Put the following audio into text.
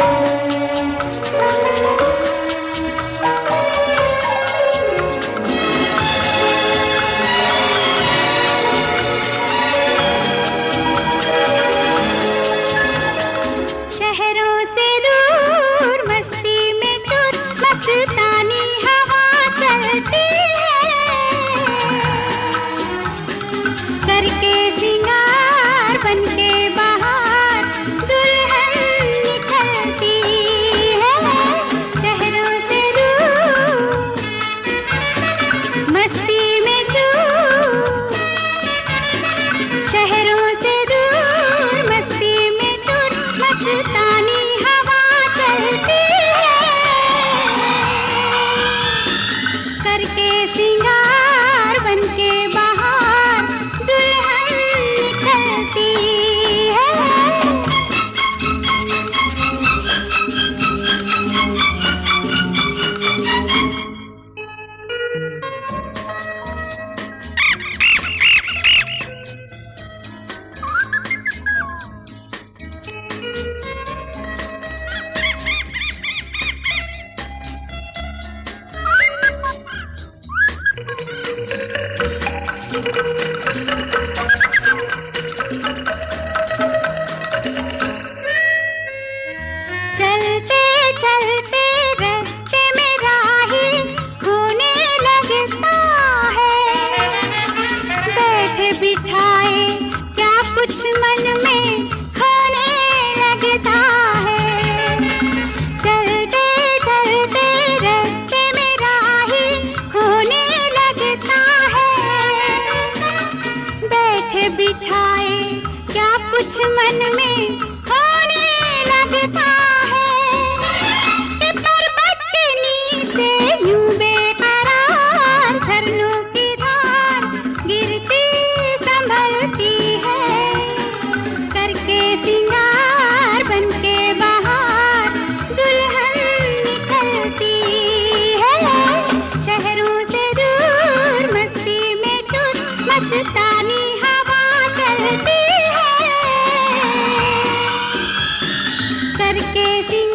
शहरों से दूर मस्ती में चूर मस्तानी हवा चलती है, करके सिंगार बनके बाहर दुल्हन निकलती है। शहरों से दूर मस्ती में चूर, शहरों से दूर मस्ती में चूर मस्तानी हवा चलती है, करके सिंगार बनके बाहर दुल्हन निकलती है। चलते चलते रास्ते में राही होने लगता है, बैठे बिठाए क्या कुछ मन में खोने लगता है। चलते चलते रास्ते में राही होने लगता है, बैठे बिठाए क्या कुछ मन में होने लगता है। कि पर्वत के नीचे यूं बेकरार झरनों की धार गिरती संभलती है, करके सिंगार बनके बाहर दुल्हन निकलती है। शहरों से दूर मस्ती में चूर मस्तानी हवा चलती है, करके सिंगार